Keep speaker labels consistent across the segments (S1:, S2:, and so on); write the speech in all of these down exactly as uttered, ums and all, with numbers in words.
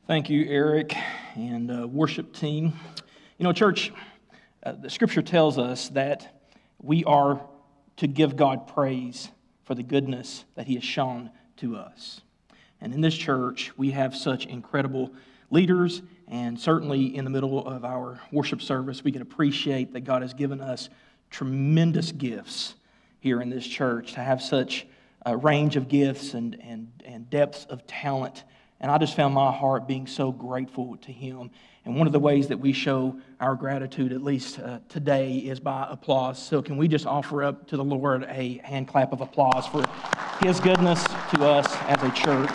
S1: Thank you, Eric, and uh, worship team. You know, church, uh, the Scripture tells us that we are to give God praise for the goodness that He has shown to us. And in this church, we have such incredible leaders, and certainly in the middle of our worship service, we can appreciate that God has given us tremendous gifts here in this church to have such a range of gifts and, and, and depths of talent. And I just found my heart being so grateful to Him. And one of the ways that we show our gratitude, at least uh, today, is by applause. So can we just offer up to the Lord a hand clap of applause for His goodness to us as a church?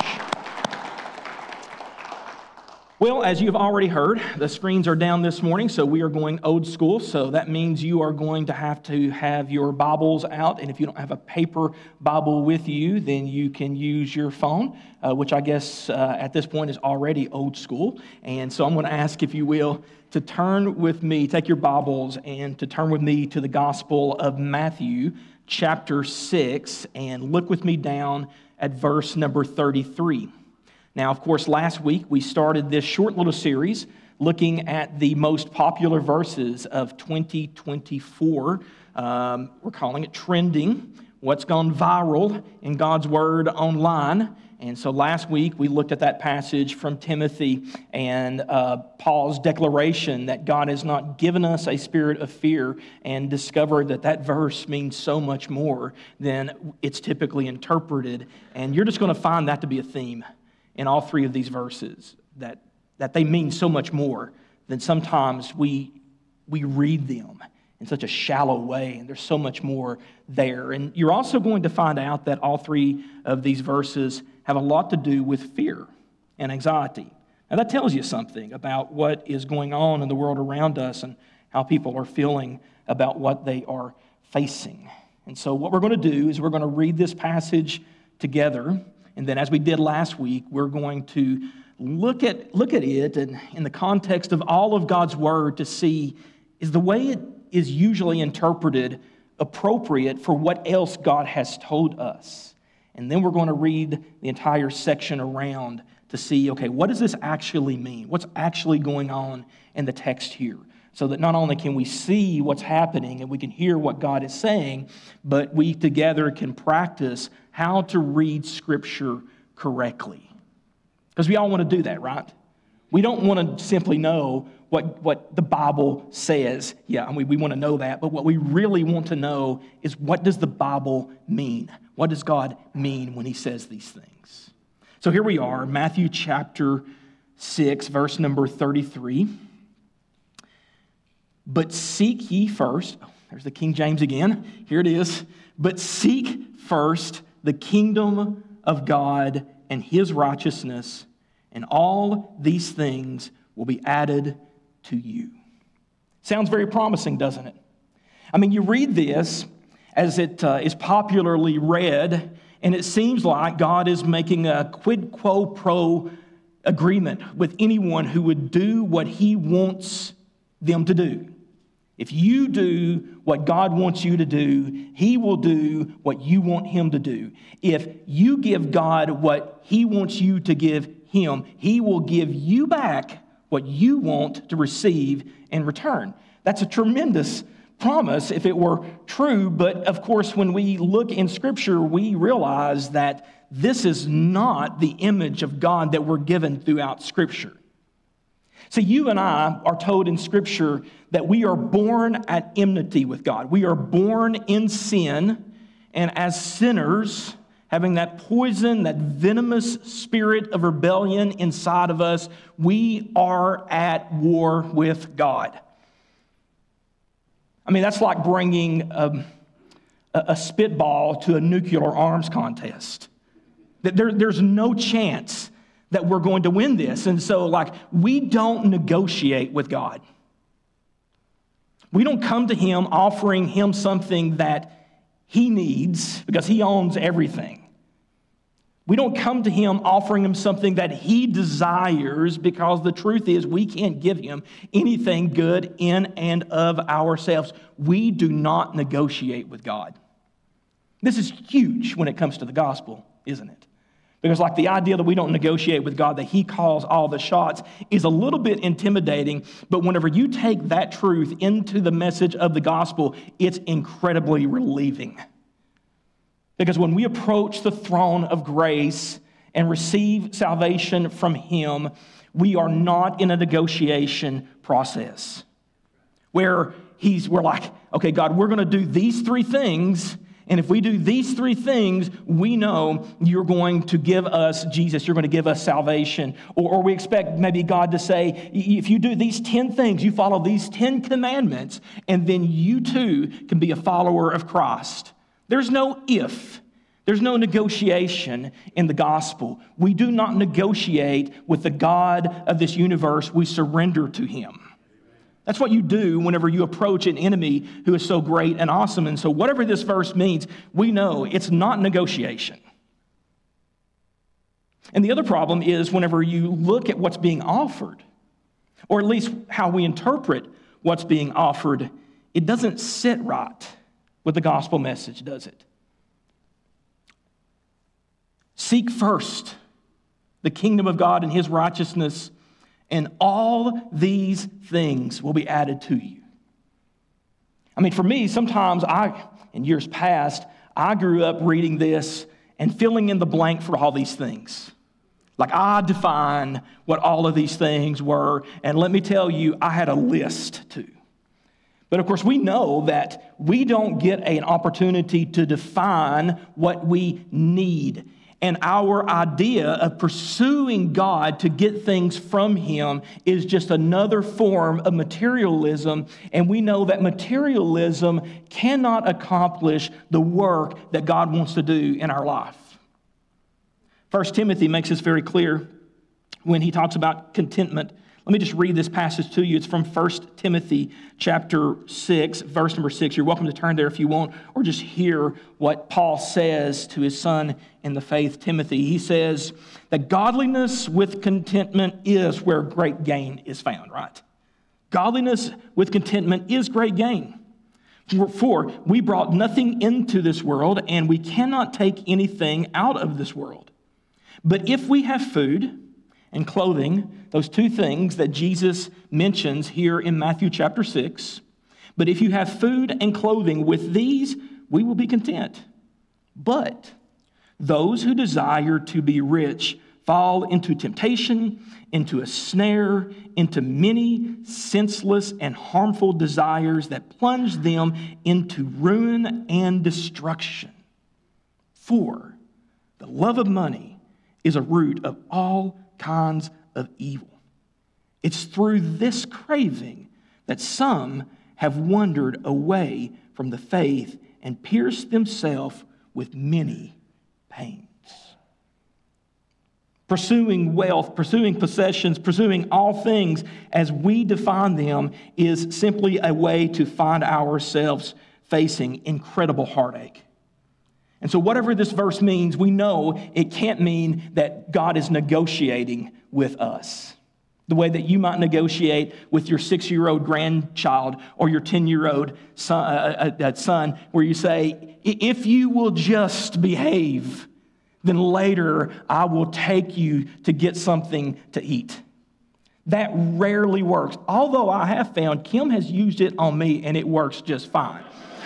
S1: Well, as you've already heard, the screens are down this morning, so we are going old school. So that means you are going to have to have your Bibles out. And if you don't have a paper Bible with you, then you can use your phone, uh, which I guess uh, at this point is already old school. And so I'm going to ask, if you will, to turn with me, take your Bibles, and to turn with me to the Gospel of Matthew, chapter six, and look with me down at verse number thirty-three. Now, of course, last week we started this short little series looking at the most popular verses of twenty twenty-four. Um, we're calling it Trending, what's gone viral in God's Word online. And so last week we looked at that passage from Timothy and uh, Paul's declaration that God has not given us a spirit of fear, and discovered that that verse means so much more than it's typically interpreted. And you're just going to find that to be a theme in all three of these verses, that, that they mean so much more than sometimes we, we read them in such a shallow way, and there's so much more there. And you're also going to find out that all three of these verses have a lot to do with fear and anxiety. Now that tells you something about what is going on in the world around us and how people are feeling about what they are facing. And so what we're going to do is we're going to read this passage together. And then, as we did last week, we're going to look at look at it and in the context of all of God's Word to see, is the way it is usually interpreted appropriate for what else God has told us? And then we're going to read the entire section around to see, okay, what does this actually mean? What's actually going on in the text here? So that not only can we see what's happening and we can hear what God is saying, but we together can practice how to read Scripture correctly. Because we all want to do that, right? We don't want to simply know what, what the Bible says. Yeah, I mean, we want to know that, but what we really want to know is, what does the Bible mean? What does God mean when He says these things? So here we are, Matthew chapter six, verse number thirty-three. But seek ye first, oh, there's the King James again, here it is. But seek first the kingdom of God and His righteousness, and all these things will be added to you. Sounds very promising, doesn't it? I mean, you read this as it uh, is popularly read, and it seems like God is making a quid quo pro agreement with anyone who would do what He wants them to do. If you do what God wants you to do, He will do what you want Him to do. If you give God what He wants you to give Him, He will give you back what you want to receive in return. That's a tremendous promise if it were true, but of course when we look in Scripture, we realize that this is not the image of God that we're given throughout Scripture. So you and I are told in Scripture that we are born at enmity with God. We are born in sin, and as sinners, having that poison, that venomous spirit of rebellion inside of us, we are at war with God. I mean, that's like bringing a, a spitball to a nuclear arms contest. There, there's no chance that we're going to win this. And so, like, we don't negotiate with God. We don't come to Him offering Him something that He needs because He owns everything. We don't come to Him offering Him something that He desires, because the truth is we can't give Him anything good in and of ourselves. We do not negotiate with God. This is huge when it comes to the gospel, isn't it? Because like the idea that we don't negotiate with God, that he calls all the shots, is a little bit intimidating. But whenever you take that truth into the message of the gospel, it's incredibly relieving. Because when we approach the throne of grace and receive salvation from him, we are not in a negotiation process where he's, we're like, okay, God, we're going to do these three things. And if we do these three things, we know you're going to give us Jesus. You're going to give us salvation. Or, or we expect maybe God to say, if you do these ten things, you follow these ten commandments, and then you too can be a follower of Christ. There's no if. There's no negotiation in the gospel. We do not negotiate with the God of this universe. We surrender to him. That's what you do whenever you approach an enemy who is so great and awesome. And so whatever this verse means, we know it's not negotiation. And the other problem is whenever you look at what's being offered, or at least how we interpret what's being offered, it doesn't sit right with the gospel message, does it? Seek first the kingdom of God and his righteousness, and all these things will be added to you. I mean, for me, sometimes I, in years past, I grew up reading this and filling in the blank for all these things. Like I define what all of these things were, and let me tell you, I had a list too. But of course, we know that we don't get an opportunity to define what we need. And our idea of pursuing God to get things from him is just another form of materialism. And we know that materialism cannot accomplish the work that God wants to do in our life. First Timothy makes this very clear when he talks about contentment. Let me just read this passage to you. It's from First Timothy chapter six, verse number six. You're welcome to turn there if you want, or just hear what Paul says to his son in the faith, Timothy. He says that godliness with contentment is where great gain is found, right? Godliness with contentment is great gain. For we brought nothing into this world, and we cannot take anything out of this world. But if we have food and clothing, those two things that Jesus mentions here in Matthew chapter six. But if you have food and clothing, with these we will be content. But those who desire to be rich fall into temptation, into a snare, into many senseless and harmful desires that plunge them into ruin and destruction. For the love of money is a root of all kinds of evil. It's through this craving that some have wandered away from the faith and pierced themselves with many pains. Pursuing wealth, pursuing possessions, pursuing all things as we define them is simply a way to find ourselves facing incredible heartache. And so whatever this verse means, we know it can't mean that God is negotiating with us. The way that you might negotiate with your six-year-old grandchild or your ten-year-old son, uh, uh, son, where you say, if you will just behave, then later I will take you to get something to eat. That rarely works. Although I have found Kim has used it on me and it works just fine.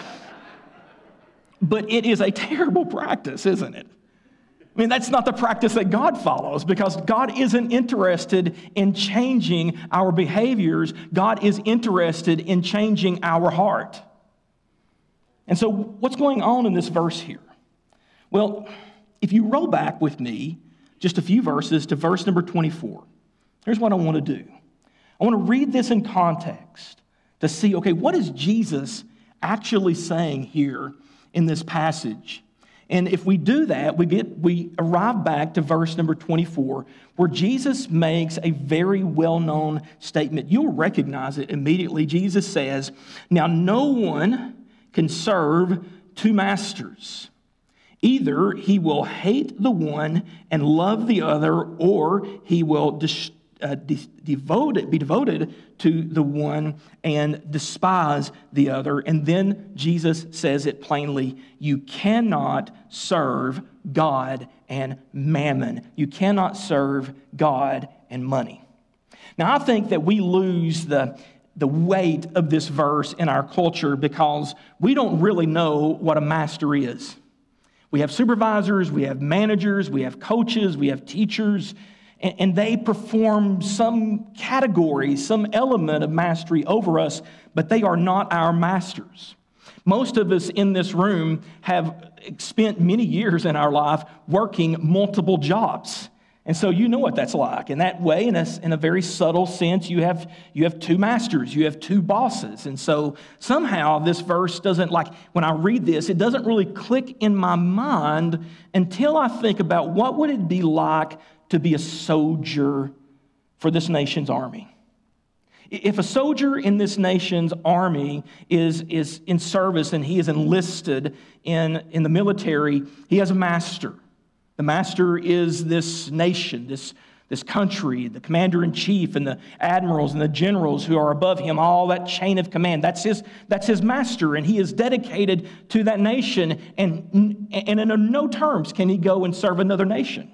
S1: But it is a terrible practice, isn't it? I mean, that's not the practice that God follows, because God isn't interested in changing our behaviors. God is interested in changing our heart. And so what's going on in this verse here? Well, if you roll back with me just a few verses to verse number twenty-four, here's what I want to do. I want to read this in context to see, okay, what is Jesus actually saying here in this passage? And if we do that, we get we arrive back to verse number twenty-four, where Jesus makes a very well-known statement. You'll recognize it immediately. Jesus says, "Now no one can serve two masters. Either he will hate the one and love the other, or he will des- uh, de- devoted, be devoted to the one and despise the other. And then Jesus says it plainly, you cannot serve God and mammon. You cannot serve God and money. Now, I think that we lose the, the weight of this verse in our culture because we don't really know what a master is. We have supervisors, we have managers, we have coaches, we have teachers, and, and they perform some category, some element of mastery over us, but they are not our masters. Most of us in this room have spent many years in our life working multiple jobs. And so you know what that's like. In that way, in a, in a very subtle sense, you have, you have two masters, you have two bosses. And so somehow this verse doesn't, like, when I read this, it doesn't really click in my mind until I think about what would it be like to be a soldier for this nation's army. If a soldier in this nation's army is, is in service and he is enlisted in, in the military, he has a master. The master is this nation, this, this country, the commander-in-chief and the admirals and the generals who are above him, all that chain of command. That's his, that's his master, and he is dedicated to that nation, and, and in no terms can he go and serve another nation.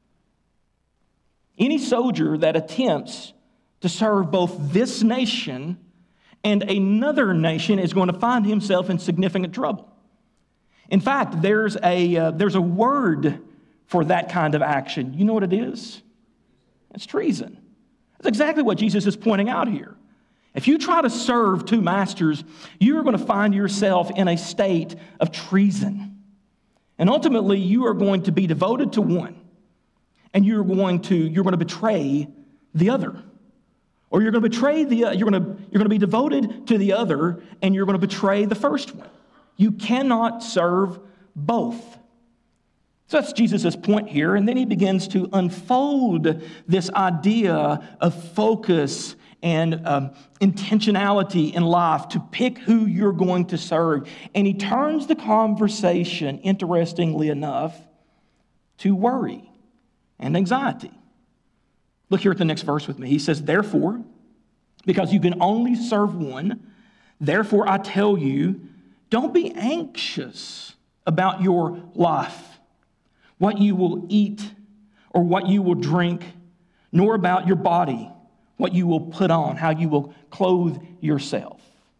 S1: Any soldier that attempts to serve both this nation and another nation is going to find himself in significant trouble. In fact, there's a, uh, there's a word for that kind of action. You know what it is? It's treason. That's exactly what Jesus is pointing out here. If you try to serve two masters, you are going to find yourself in a state of treason. And ultimately, you are going to be devoted to one, and you're going to, you're going to betray the other. Or you're going to betray the, you're going to, you're going to be devoted to the other, and you're going to betray the first one. You cannot serve both. So that's Jesus' point here. And then he begins to unfold this idea of focus and um, intentionality in life to pick who you're going to serve. And he turns the conversation, interestingly enough, to worry and anxiety. Look here at the next verse with me. He says, therefore, because you can only serve one, therefore I tell you, don't be anxious about your life, what you will eat or what you will drink, nor about your body, what you will put on, how you will clothe yourself.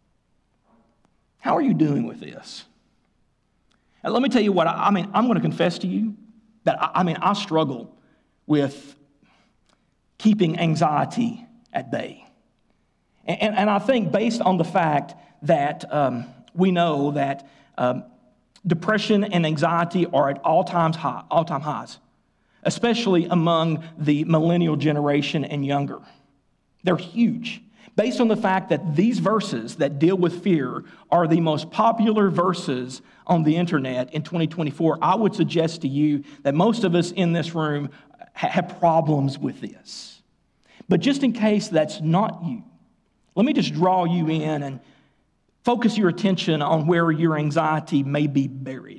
S1: How are you doing with this? And let me tell you what, I, I mean, I'm going to confess to you that, I, I mean, I struggle with keeping anxiety at bay. And, and, and I think based on the fact that um, we know that um, depression and anxiety are at all-time high, all-time highs, especially among the millennial generation and younger. They're huge. Based on the fact that these verses that deal with fear are the most popular verses on the internet in twenty twenty-four, I would suggest to you that most of us in this room have problems with this. But just in case that's not you, let me just draw you in and focus your attention on where your anxiety may be buried.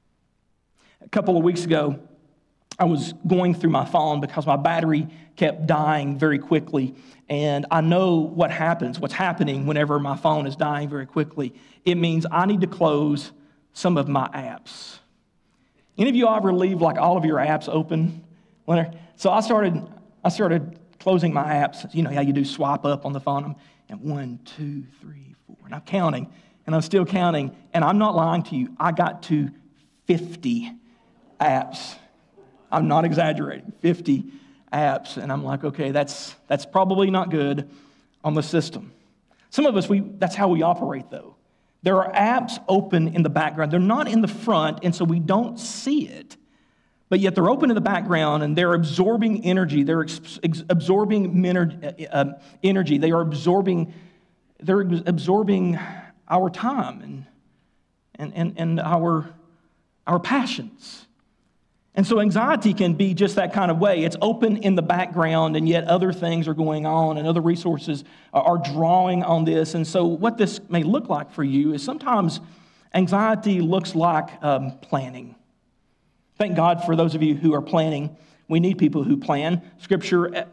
S1: A couple of weeks ago, I was going through my phone because my battery kept dying very quickly. And I know what happens, what's happening whenever my phone is dying very quickly. It means I need to close some of my apps. Any of you ever leave like all of your apps open? So I started, I started closing my apps. You know how you do swipe up on the phone? And one, two, three, four. And I'm counting, and I'm still counting. And I'm not lying to you. I got to fifty apps. I'm not exaggerating. fifty apps. And I'm like, okay, that's that's probably not good on the system. Some of us, we that's how we operate, though. There are apps open in the background. They're not in the front, and so we don't see it. But yet they're open in the background, and they're absorbing energy. They're ex- ex- absorbing uh, energy. They are absorbing, they're absorbing our time and and and, and our, our passions. And so anxiety can be just that kind of way. It's open in the background, and yet other things are going on, and other resources are drawing on this. And so what this may look like for you is sometimes anxiety looks like um, planning. Thank God for those of you who are planning. We need people who plan. Scripture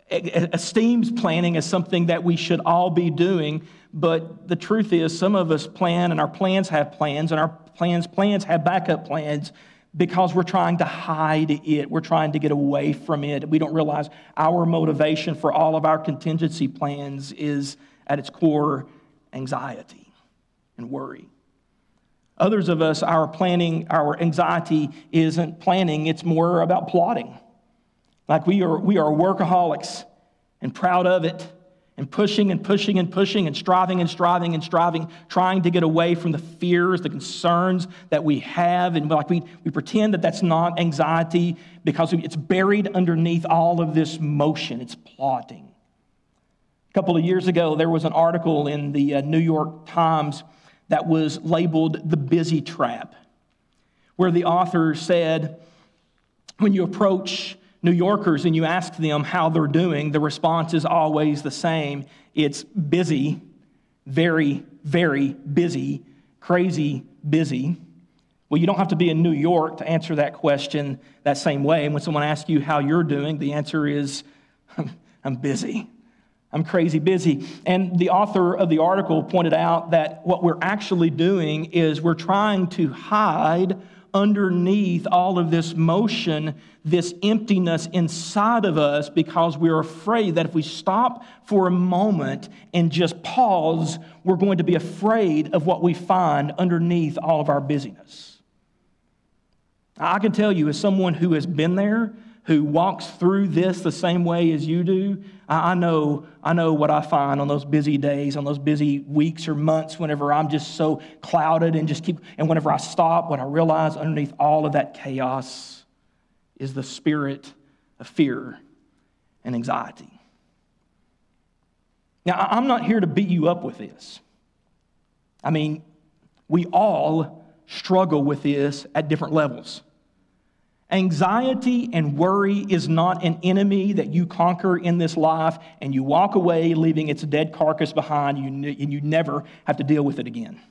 S1: esteems planning as something that we should all be doing. But the truth is, some of us plan, and our plans have plans, and our plans plans have backup plans because we're trying to hide it. We're trying to get away from it. We don't realize our motivation for all of our contingency plans is, at its core, anxiety and worry. Others of us, our planning, our anxiety isn't planning, it's more about plotting. Like we are, we are workaholics and proud of it, and pushing and pushing and pushing and striving and striving and striving, trying to get away from the fears, the concerns that we have. And like we, we pretend that that's not anxiety because it's buried underneath all of this motion. It's plotting. A couple of years ago, there was an article in the uh, New York Times that was labeled The Busy Trap, where the author said, when you approach New Yorkers and you ask them how they're doing, the response is always the same. It's busy, very, very busy, crazy busy. Well, you don't have to be in New York to answer that question that same way. And when someone asks you how you're doing, the answer is, I'm busy. I'm crazy busy. And the author of the article pointed out that what we're actually doing is we're trying to hide underneath all of this motion, this emptiness inside of us, because we're afraid that if we stop for a moment and just pause, we're going to be afraid of what we find underneath all of our busyness. I can tell you, as someone who has been there, who walks through this the same way as you do, I know, I know what I find on those busy days, on those busy weeks or months, whenever I'm just so clouded and just keep, and whenever I stop, what I realize underneath all of that chaos is the spirit of fear and anxiety. Now, I'm not here to beat you up with this. I mean, we all struggle with this at different levels. Anxiety and worry is not an enemy that you conquer in this life and you walk away leaving its dead carcass behind you, and you never have to deal with it again.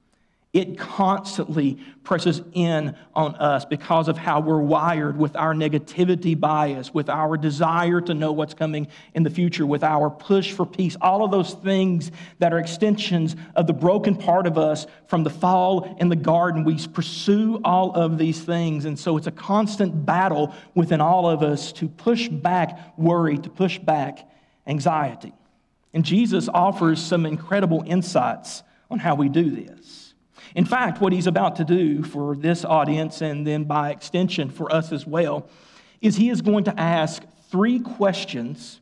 S1: It constantly presses in on us because of how we're wired, with our negativity bias, with our desire to know what's coming in the future, with our push for peace, all of those things that are extensions of the broken part of us from the fall in the garden. We pursue all of these things, and so it's a constant battle within all of us to push back worry, to push back anxiety. And Jesus offers some incredible insights on how we do this. In fact, what he's about to do for this audience, and then by extension for us as well, is he is going to ask three questions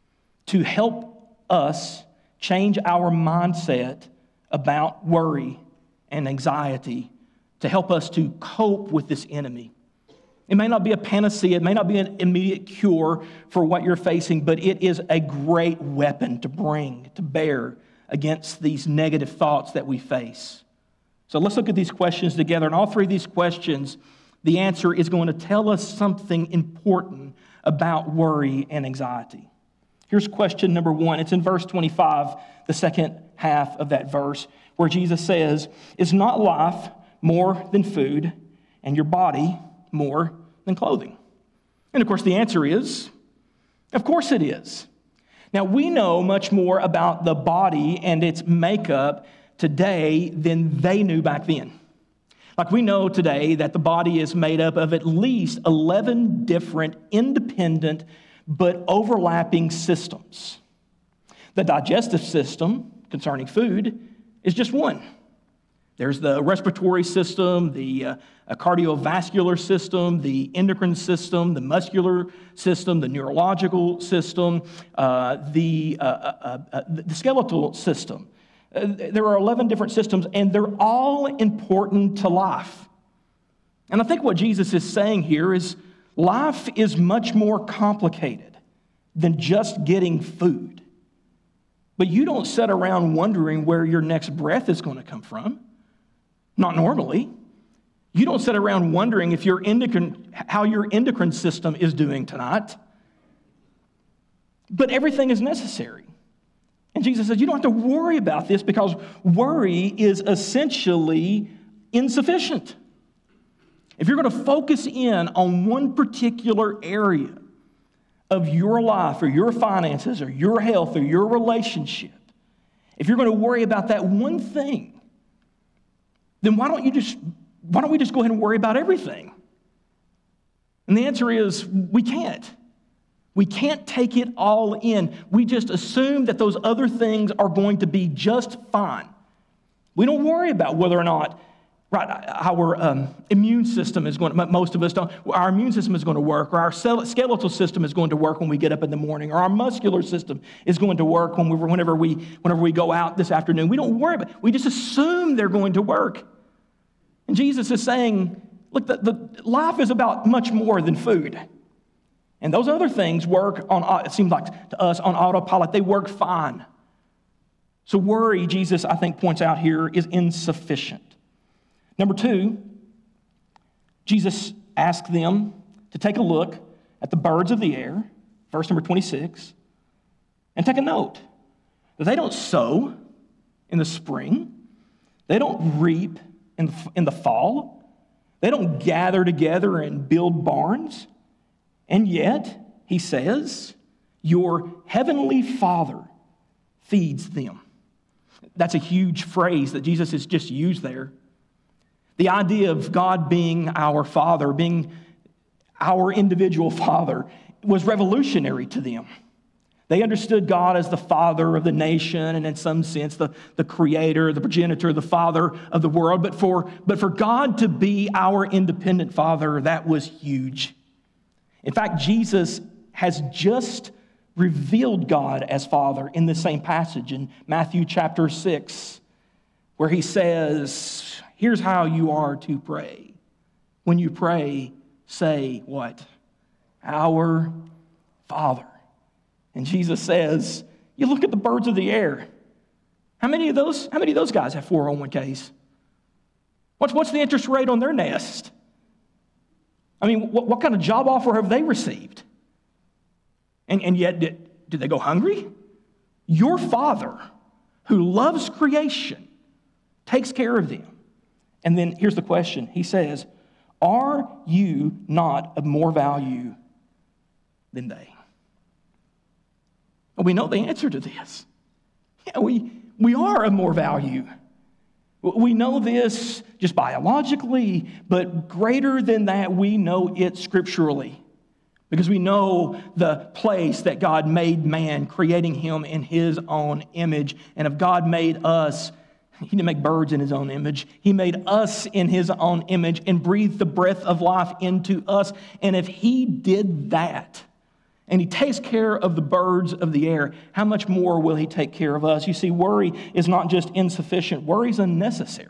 S1: to help us change our mindset about worry and anxiety, to help us to cope with this enemy. It may not be a panacea, it may not be an immediate cure for what you're facing, but it is a great weapon to bring to bear against these negative thoughts that we face. So let's look at these questions together. And all three of these questions, the answer is going to tell us something important about worry and anxiety. Here's question number one. It's in verse twenty-five, the second half of that verse, where Jesus says, "Is not life more than food, and your body more than clothing?" And of course, the answer is, of course it is. Now, we know much more about the body and its makeup today than they knew back then. Like, we know today that the body is made up of at least eleven different independent but overlapping systems. The digestive system concerning food is just one. There's the respiratory system, the uh, cardiovascular system, the endocrine system, the muscular system, the neurological system, uh, the, uh, uh, uh, the skeletal system. Uh, there are eleven different systems, and they're all important to life. And I think what Jesus is saying here is life is much more complicated than just getting food. But you don't sit around wondering where your next breath is going to come from. Not normally. You don't sit around wondering if your endocrine, how your endocrine system is doing tonight. But everything is necessary. And Jesus says, you don't have to worry about this, because worry is essentially insufficient. If you're going to focus in on one particular area of your life or your finances or your health or your relationship, if you're going to worry about that one thing, then why don't you just, why don't we just go ahead and worry about everything? And the answer is we can't. We can't take it all in. We just assume that those other things are going to be just fine. We don't worry about whether or not right, our um, immune system is going to, most of us don't, our immune system is going to work, or our skeletal system is going to work when we get up in the morning, or our muscular system is going to work when we, whenever, we, whenever we go out this afternoon. We don't worry about it. We just assume they're going to work. And Jesus is saying, look, the, the life is about much more than food. And those other things work on, it seems like to us, on autopilot. They work fine. So worry, Jesus, I think, points out here, is insufficient. Number two, Jesus asked them to take a look at the birds of the air, verse number twenty-six, and take a note that they don't sow in the spring, they don't reap in the, in the fall, they don't gather together and build barns, and yet, he says, your heavenly Father feeds them. That's a huge phrase that Jesus has just used there. The idea of God being our Father, being our individual Father, was revolutionary to them. They understood God as the Father of the nation, and in some sense, the, the Creator, the progenitor, the Father of the world. But for, but for God to be our independent Father, that was huge. In fact, Jesus has just revealed God as Father in the same passage in Matthew chapter six, where he says, here's how you are to pray. When you pray, say what? Our Father. And Jesus says, you look at the birds of the air. How many of those, how many of those guys have four oh one k's? What's, what's the interest rate on their nest? I mean, what, what kind of job offer have they received? And, and yet, did, did they go hungry? Your Father, who loves creation, takes care of them. And then here's the question. He says, are you not of more value than they? And we know the answer to this. Yeah, we, we are of more value. We know this just biologically, but greater than that, we know it scripturally. Because we know the place that God made man, creating him in his own image. And if God made us, he didn't make birds in his own image. He made us in his own image and breathed the breath of life into us. And if he did that, and he takes care of the birds of the air, how much more will he take care of us? You see, worry is not just insufficient. Worry is unnecessary.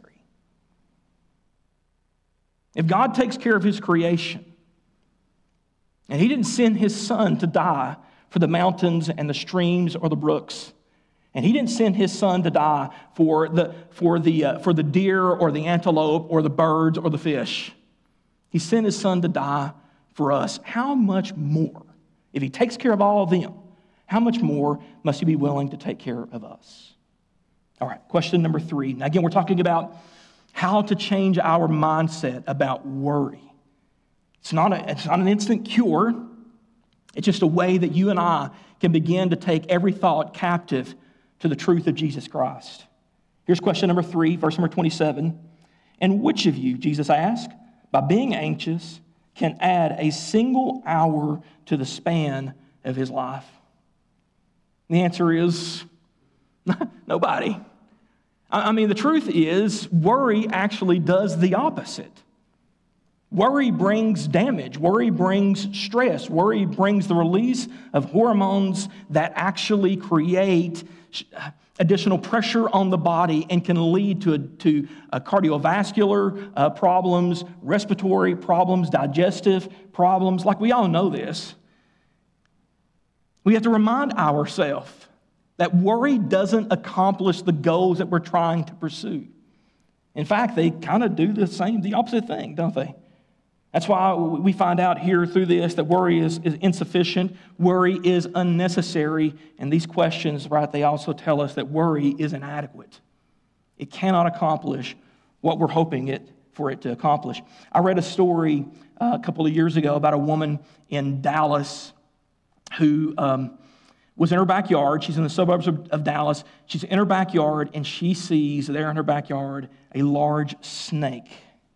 S1: If God takes care of his creation, and he didn't send his son to die for the mountains and the streams or the brooks, and he didn't send his son to die for the, for the, uh, for the deer or the antelope or the birds or the fish. He sent his son to die for us. How much more? If he takes care of all of them, how much more must he be willing to take care of us? All right, question number three. Now, again, we're talking about how to change our mindset about worry. It's not, a, it's not an instant cure. It's just a way that you and I can begin to take every thought captive to the truth of Jesus Christ. Here's question number three, verse number twenty-seven. And which of you, Jesus asked, by being anxious, can add a single hour to the span of his life? The answer is nobody. I mean, the truth is, worry actually does the opposite. Worry brings damage. Worry brings stress. Worry brings the release of hormones that actually create additional pressure on the body and can lead to, a, to a cardiovascular uh, problems, respiratory problems, digestive problems. Like, we all know this. We have to remind ourselves that worry doesn't accomplish the goals that we're trying to pursue. In fact, they kind of do the same, the opposite thing, don't they? That's why we find out here through this that worry is, is insufficient, worry is unnecessary, and these questions, right, they also tell us that worry is inadequate. It cannot accomplish what we're hoping it for it to accomplish. I read a story uh, a couple of years ago about a woman in Dallas who um, was in her backyard. She's in the suburbs of, of Dallas. She's in her backyard, and she sees there in her backyard a large snake.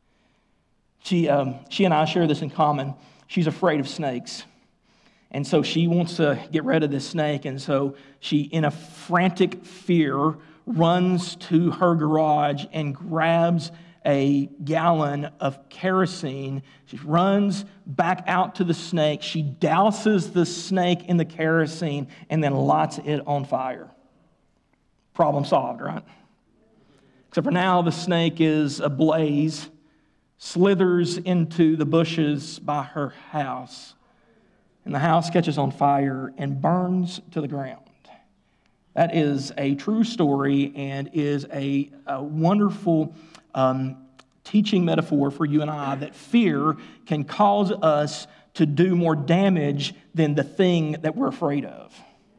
S1: She, um, she and I share this in common. She's afraid of snakes. And so she wants to get rid of this snake. And so she, in a frantic fear, runs to her garage and grabs a gallon of kerosene. She runs back out to the snake. She douses the snake in the kerosene and then lights it on fire. Problem solved, right? Except for now, the snake is ablaze, slithers into the bushes by her house, and the house catches on fire and burns to the ground. That is a true story and is a, a wonderful um, teaching metaphor for you and I, that fear can cause us to do more damage than the thing that we're afraid of.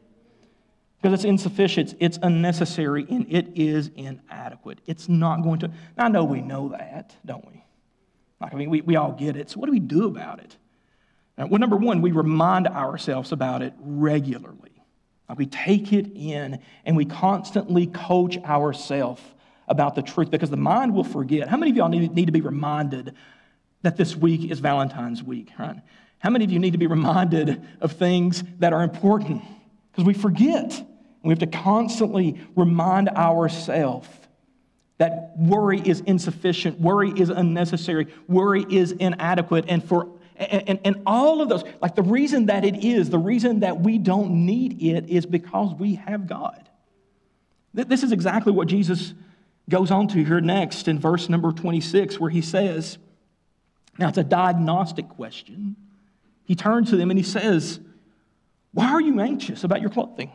S1: Because it's insufficient, it's unnecessary, and it is inadequate. It's not going to... Now, I know we know that, don't we? Like, I mean, we, we all get it. So what do we do about it? Now, well, number one, we remind ourselves about it regularly. Like, we take it in, and we constantly coach ourselves about the truth, because the mind will forget. How many of y'all need, need to be reminded that this week is Valentine's week, right? How many of you need to be reminded of things that are important? Because we forget. And we have to constantly remind ourselves that worry is insufficient, worry is unnecessary, worry is inadequate, and for and, and, and all of those, like the reason that it is, the reason that we don't need it is because we have God. This is exactly what Jesus goes on to here next in verse number twenty-six, where he says, now it's a diagnostic question. He turns to them and he says, why are you anxious about your clothing?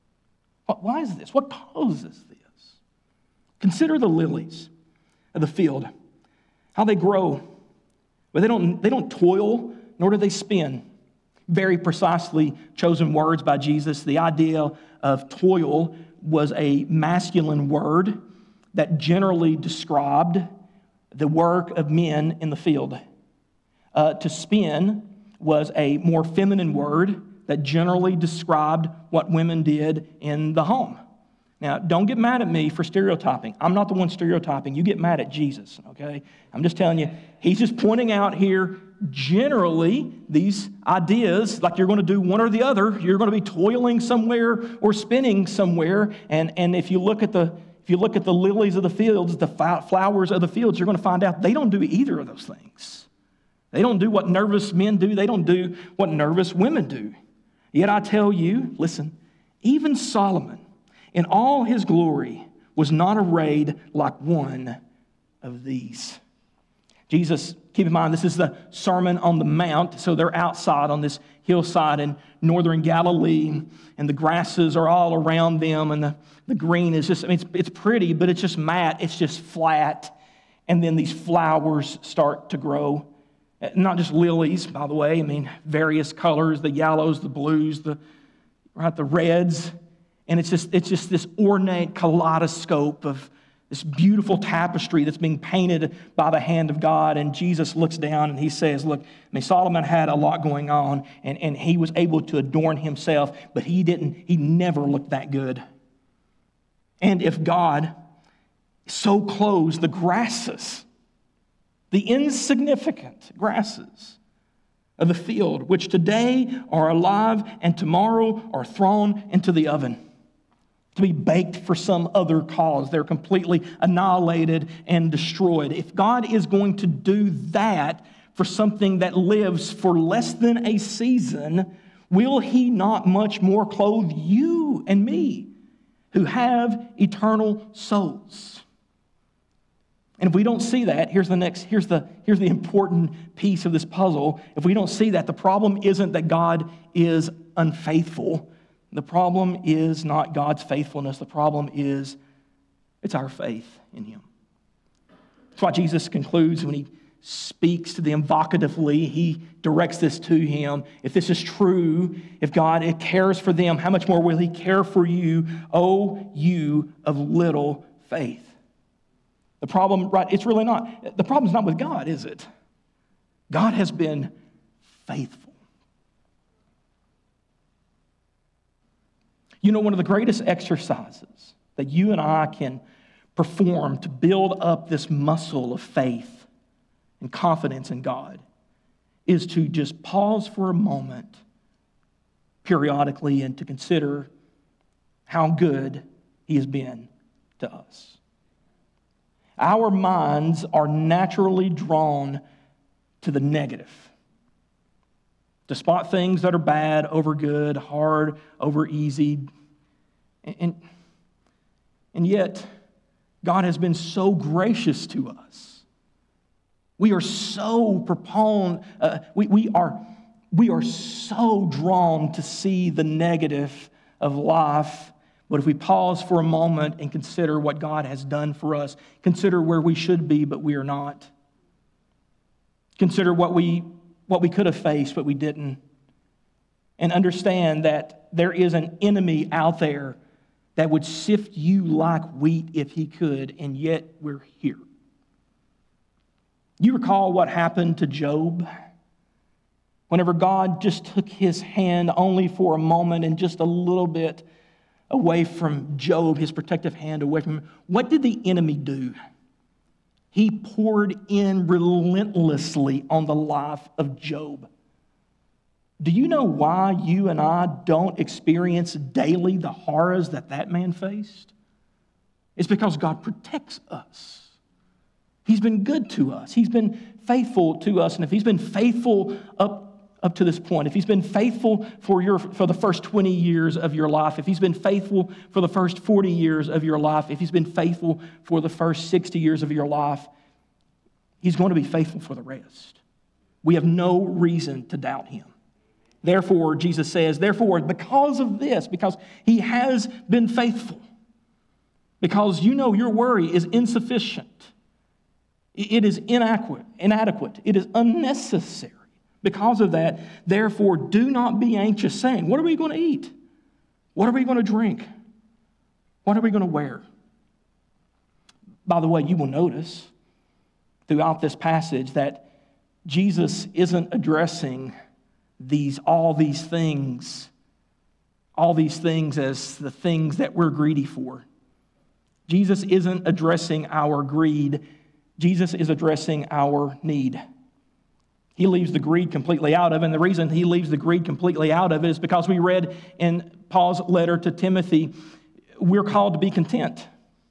S1: Why is this? What causes this? Consider the lilies of the field, how they grow. But they don't, they don't toil, nor do they spin. Very precisely chosen words by Jesus. The idea of toil was a masculine word that generally described the work of men in the field. Uh, to spin was a more feminine word that generally described what women did in the home. Now, don't get mad at me for stereotyping. I'm not the one stereotyping. You get mad at Jesus, okay? I'm just telling you, he's just pointing out here generally these ideas, like you're going to do one or the other. You're going to be toiling somewhere or spinning somewhere. And, and if you look at the if you look at the lilies of the fields, the flowers of the fields, you're going to find out they don't do either of those things. They don't do what nervous men do. They don't do what nervous women do. Yet I tell you, listen, even Solomon, in all his glory, was not arrayed like one of these. Jesus, keep in mind, this is the Sermon on the Mount, so they're outside on this hillside in northern Galilee, and the grasses are all around them, and the, the green is just, I mean, it's, it's pretty, but it's just matte, it's just flat, and then these flowers start to grow. Not just lilies, by the way, I mean, various colors, the yellows, the blues, the, right, the reds. And it's just, it's just this ornate kaleidoscope of this beautiful tapestry that's being painted by the hand of God. And Jesus looks down and he says, look, I mean, Solomon had a lot going on, and, and he was able to adorn himself, but he didn't, he never looked that good. And if God so clothes the grasses, the insignificant grasses of the field, which today are alive and tomorrow are thrown into the oven to be baked for some other cause. They're completely annihilated and destroyed. If God is going to do that for something that lives for less than a season, will he not much more clothe you and me who have eternal souls? And if we don't see that, here's the next, here's the, here's the important piece of this puzzle. If we don't see that, the problem isn't that God is unfaithful. The problem is not God's faithfulness. The problem is it's our faith in him. That's why Jesus concludes when he speaks to them vocatively. He directs this to him. If this is true, if God cares for them, how much more will he care for you, O you of little faith? The problem, right, it's really not, the problem's not with God, is it? God has been faithful. You know, one of the greatest exercises that you and I can perform to build up this muscle of faith and confidence in God is to just pause for a moment periodically and to consider how good He has been to us. Our minds are naturally drawn to the negative, to spot things that are bad over good, hard over easy. And, and yet, God has been so gracious to us. We are so proponent, uh, we, we, are, we are so drawn to see the negative of life. But if we pause for a moment and consider what God has done for us, consider where we should be, but we are not. Consider what we, what we could have faced, but we didn't. And understand that there is an enemy out there that would sift you like wheat if he could, and yet we're here. You recall what happened to Job? Whenever God just took His hand only for a moment and just a little bit away from Job, His protective hand away from him, what did the enemy do? He poured in relentlessly on the life of Job. Do you know why you and I don't experience daily the horrors that that man faced? It's because God protects us. He's been good to us. He's been faithful to us. And if He's been faithful up, up to this point, if He's been faithful for, your, for the first twenty years of your life, if He's been faithful for the first forty years of your life, if He's been faithful for the first sixty years of your life, He's going to be faithful for the rest. We have no reason to doubt Him. Therefore, Jesus says, therefore, because of this, because He has been faithful, because you know your worry is insufficient, it is inadequate, inadequate, it is unnecessary. Because of that, therefore, do not be anxious, saying, what are we going to eat? What are we going to drink? What are we going to wear? By the way, you will notice throughout this passage that Jesus isn't addressing these all these things, all these things as the things that we're greedy for. Jesus isn't addressing our greed. Jesus is addressing our need. He leaves the greed completely out of it, and the reason He leaves the greed completely out of it is because we read in Paul's letter to Timothy, we're called to be content.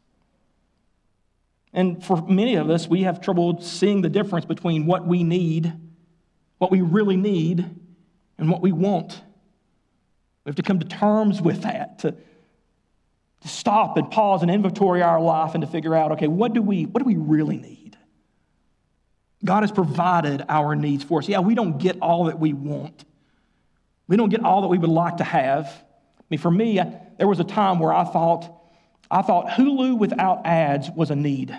S1: And for many of us, we have trouble seeing the difference between what we need, what we really need, and what we want. We have to come to terms with that, to, to stop and pause and inventory our life and to figure out, okay, what do we, what do we really need? God has provided our needs for us. Yeah, we don't get all that we want. We don't get all that we would like to have. I mean, for me, I, there was a time where I thought, I thought Hulu without ads was a need.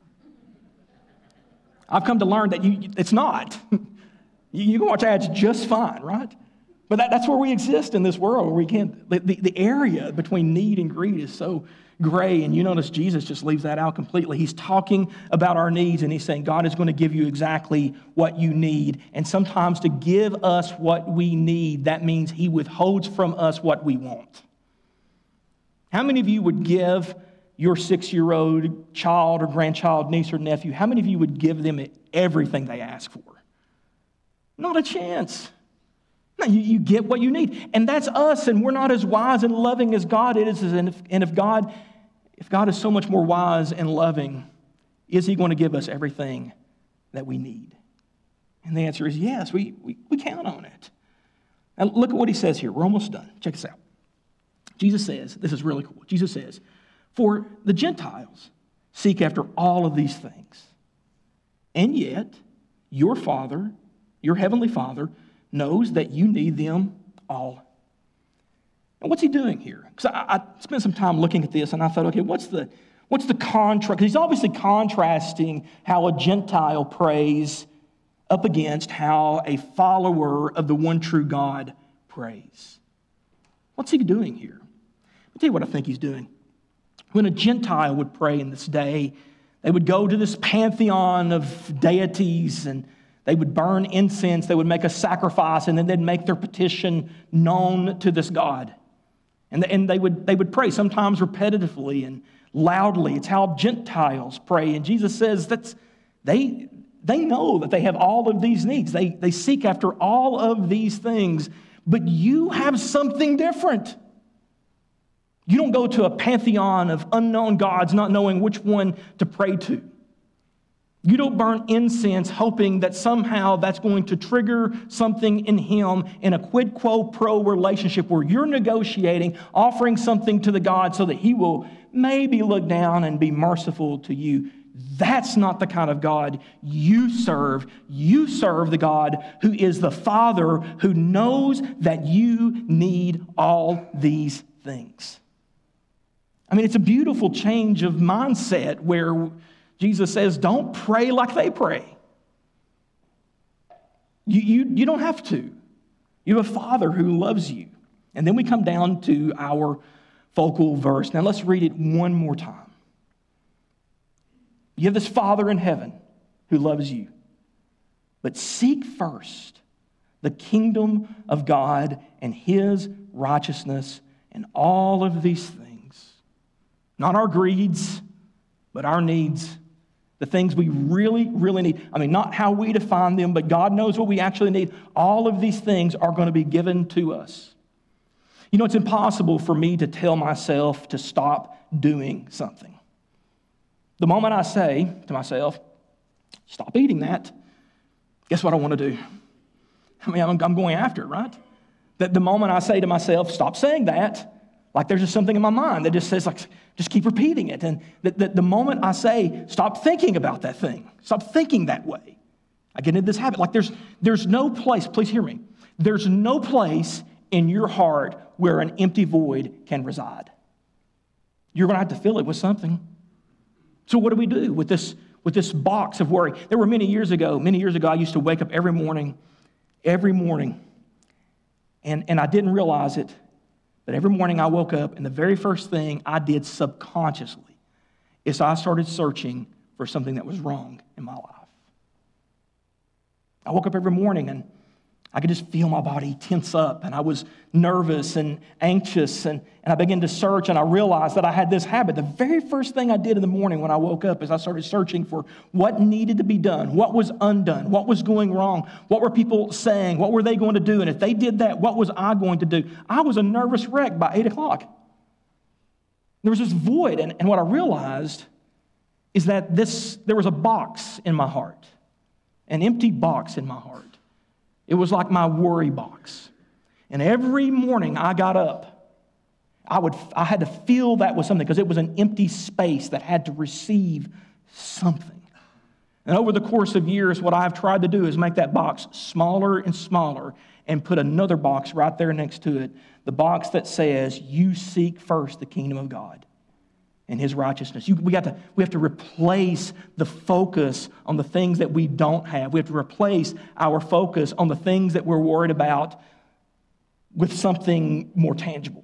S1: I've come to learn that you, it's not. You can watch ads just fine, right? But that, that's where we exist in this world, where we can't, the, the, the area between need and greed is so gray, and you notice Jesus just leaves that out completely. He's talking about our needs, and He's saying God is going to give you exactly what you need. And sometimes to give us what we need, that means He withholds from us what we want. How many of you would give your six-year-old child or grandchild, niece or nephew, how many of you would give them everything they ask for? Not a chance. No, you, you get what you need. And that's us, and we're not as wise and loving as God is. And if, and if God, if God is so much more wise and loving, is He going to give us everything that we need? And the answer is yes, we, we, we count on it. Now look at what He says here. We're almost done. Check this out. Jesus says, this is really cool. Jesus says, for the Gentiles seek after all of these things. And yet, your Father, your Heavenly Father, knows that you need them all. And what's He doing here? Because I, I spent some time looking at this, and I thought, okay, what's the what's the contrast? Because He's obviously contrasting how a Gentile prays up against how a follower of the one true God prays. What's He doing here? I'll tell you what I think He's doing. When a Gentile would pray in this day, they would go to this pantheon of deities, and they would burn incense, they would make a sacrifice, and then they'd make their petition known to this God. And, and they would, they would pray, sometimes repetitively and loudly. It's how Gentiles pray. And Jesus says that's they, they know that they have all of these needs. They, they seek after all of these things, but you have something different. You don't go to a pantheon of unknown gods not knowing which one to pray to. You don't burn incense hoping that somehow that's going to trigger something in him in a quid quo pro relationship where you're negotiating, offering something to the God so that he will maybe look down and be merciful to you. That's not the kind of God you serve. You serve the God who is the Father who knows that you need all these things. I mean, it's a beautiful change of mindset where Jesus says, don't pray like they pray. You, you, you don't have to. You have a Father who loves you. And then we come down to our focal verse. Now let's read it one more time. You have this Father in heaven who loves you. But seek first the kingdom of God and his righteousness and all of these things. Not our greeds, but our needs. The things we really, really need. I mean, not how we define them, but God knows what we actually need. All of these things are going to be given to us. You know, it's impossible for me to tell myself to stop doing something. The moment I say to myself, stop eating that, guess what I want to do? I mean, I'm, I'm going after it, right? That the moment I say to myself, stop saying that, like there's just something in my mind that just says, like, just keep repeating it. And the, the, the moment I say, stop thinking about that thing, stop thinking that way, I get into this habit. Like there's, there's no place, please hear me, there's no place in your heart where an empty void can reside. You're going to have to fill it with something. So what do we do with this, with this box of worry? There were many years ago, many years ago, I used to wake up every morning, every morning, and, and I didn't realize it, but every morning I woke up, and the very first thing I did subconsciously is I started searching for something that was wrong in my life. I woke up every morning, and I could just feel my body tense up, and I was nervous and anxious, and, and I began to search, and I realized that I had this habit. The very first thing I did in the morning when I woke up is I started searching for what needed to be done, what was undone, what was going wrong, what were people saying, what were they going to do, and if they did that, what was I going to do? I was a nervous wreck by eight o'clock. There was this void, and, and what I realized is that this there was a box in my heart, an empty box in my heart. It was like my worry box. And every morning I got up, I would I had to fill that with something because it was an empty space that had to receive something. And over the course of years, what I've tried to do is make that box smaller and smaller and put another box right there next to it, the box that says, you seek first the kingdom of God and his righteousness. You, we, got to, we have to replace the focus on the things that we don't have. We have to replace our focus on the things that we're worried about with something more tangible.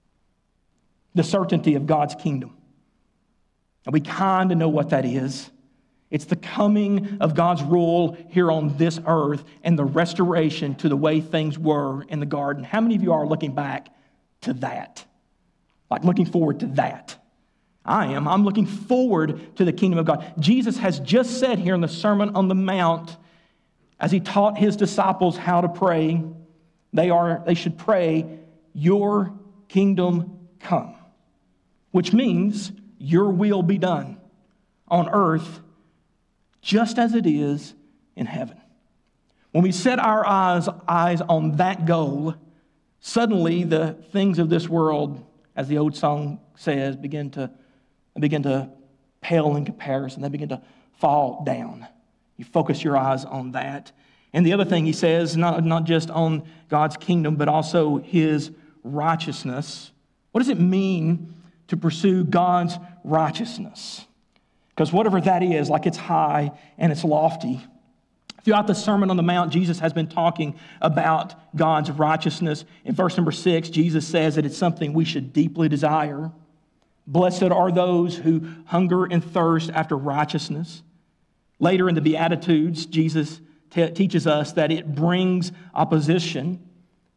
S1: The certainty of God's kingdom. And we kind of know what that is. It's the coming of God's rule here on this earth and the restoration to the way things were in the garden. How many of you are looking back to that? Like looking forward to that? I am. I'm looking forward to the kingdom of God. Jesus has just said here in the Sermon on the Mount, as he taught his disciples how to pray, they are they should pray, your kingdom come, which means your will be done on earth just as it is in heaven. When we set our eyes, eyes on that goal, suddenly the things of this world, as the old song says, begin to They begin to pale in comparison. They begin to fall down. You focus your eyes on that. And the other thing he says, not, not just on God's kingdom, but also his righteousness. What does it mean to pursue God's righteousness? Because whatever that is, like it's high and it's lofty. Throughout the Sermon on the Mount, Jesus has been talking about God's righteousness. In verse number six, Jesus says that it's something we should deeply desire. Blessed are those who hunger and thirst after righteousness. Later in the Beatitudes, Jesus te- teaches us that it brings opposition.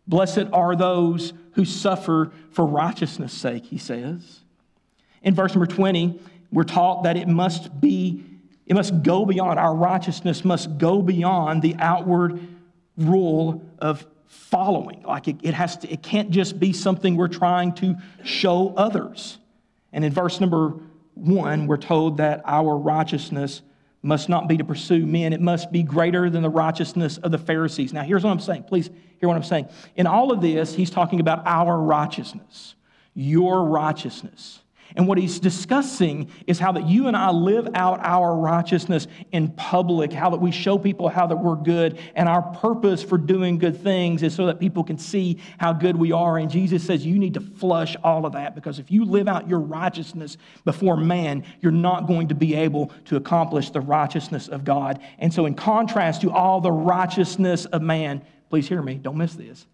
S1: Blessed are those who suffer for righteousness' sake, he says. In verse number twenty, we're taught that it must be, it must go beyond, our righteousness must go beyond the outward rule of following. Like it, it has to, it can't just be something we're trying to show others. And in verse number one, we're told that our righteousness must not be to pursue men. It must be greater than the righteousness of the Pharisees. Now, here's what I'm saying. Please hear what I'm saying. In all of this, he's talking about our righteousness, your righteousness. And what he's discussing is how that you and I live out our righteousness in public, how that we show people how that we're good, and our purpose for doing good things is so that people can see how good we are. And Jesus says you need to flush all of that, because if you live out your righteousness before man, you're not going to be able to accomplish the righteousness of God. And so in contrast to all the righteousness of man, please hear me, don't miss this.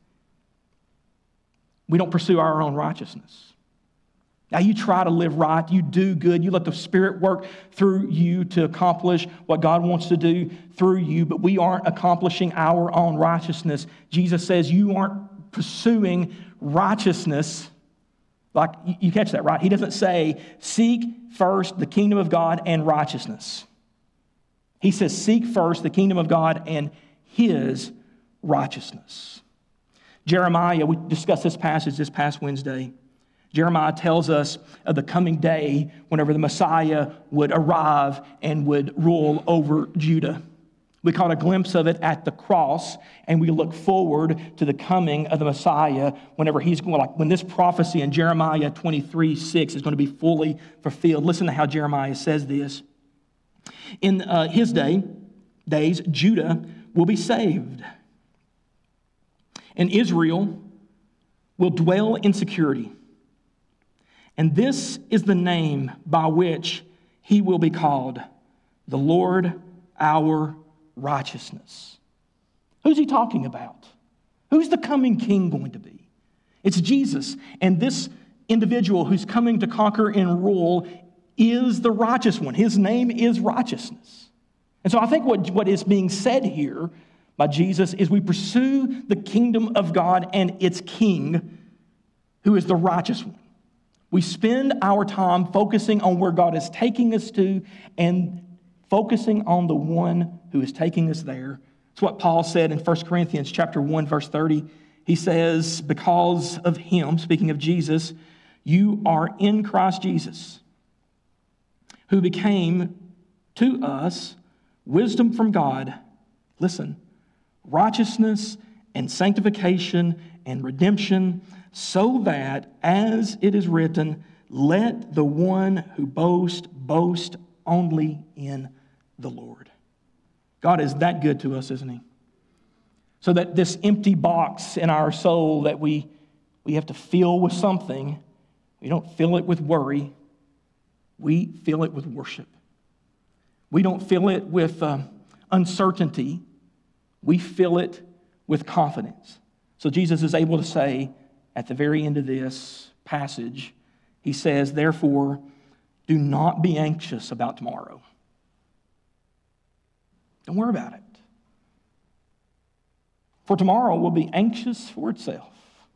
S1: We don't pursue our own righteousness. Now, you try to live right, you do good, you let the Spirit work through you to accomplish what God wants to do through you, but we aren't accomplishing our own righteousness. Jesus says you aren't pursuing righteousness. Like, you catch that, right? He doesn't say, seek first the kingdom of God and righteousness. He says, seek first the kingdom of God and His righteousness. Jeremiah, we discussed this passage this past Wednesday. Jeremiah tells us of the coming day whenever the Messiah would arrive and would rule over Judah. We caught a glimpse of it at the cross, and we look forward to the coming of the Messiah whenever he's going, like when this prophecy in Jeremiah twenty-three six is going to be fully fulfilled. Listen to how Jeremiah says this. In uh, his day, days, Judah will be saved, and Israel will dwell in security. And this is the name by which he will be called, the Lord our righteousness. Who's he talking about? Who's the coming king going to be? It's Jesus. And this individual who's coming to conquer and rule is the righteous one. His name is righteousness. And so I think what, what is being said here by Jesus is we pursue the kingdom of God and its king, who is the righteous one. We spend our time focusing on where God is taking us to and focusing on the one who is taking us there. It's what Paul said in First Corinthians chapter one, verse thirty. He says, because of him, speaking of Jesus, you are in Christ Jesus, who became to us wisdom from God. Listen, righteousness and sanctification and redemption, so that, as it is written, let the one who boasts, boast only in the Lord. God is that good to us, isn't He? So that this empty box in our soul that we, we have to fill with something, we don't fill it with worry, we fill it with worship. We don't fill it with uh, uncertainty, we fill it with confidence. So Jesus is able to say, at the very end of this passage, he says, therefore, do not be anxious about tomorrow. Don't worry about it. For tomorrow will be anxious for itself.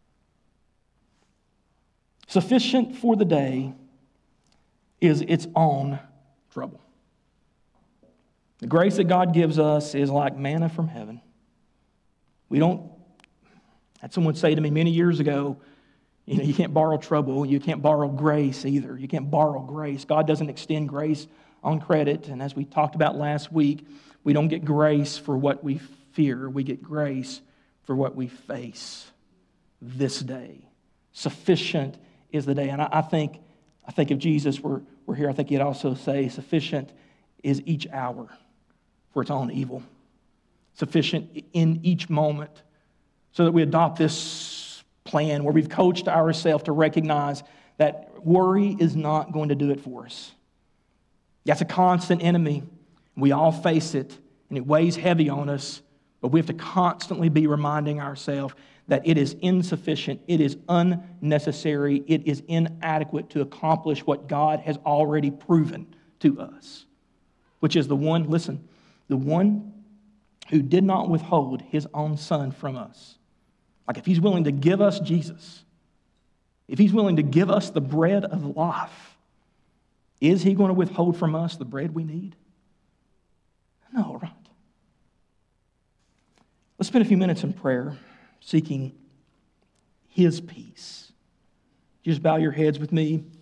S1: Sufficient for the day is its own trouble. The grace that God gives us is like manna from heaven. We don't I had someone say to me many years ago, you know, you can't borrow trouble, you can't borrow grace either. You can't borrow grace. God doesn't extend grace on credit. And as we talked about last week, we don't get grace for what we fear. We get grace for what we face this day. Sufficient is the day. And I, I think I think if Jesus were, were here, I think he'd also say sufficient is each hour for its own evil. Sufficient in each moment. So that we adopt this plan where we've coached ourselves to recognize that worry is not going to do it for us. That's a constant enemy. We all face it, and it weighs heavy on us, but we have to constantly be reminding ourselves that it is insufficient, it is unnecessary, it is inadequate to accomplish what God has already proven to us, which is the one, listen, the one who did not withhold his own son from us, Like if he's willing to give us Jesus, if he's willing to give us the bread of life, is he going to withhold from us the bread we need? No, right? Let's spend a few minutes in prayer seeking his peace. Just bow your heads with me.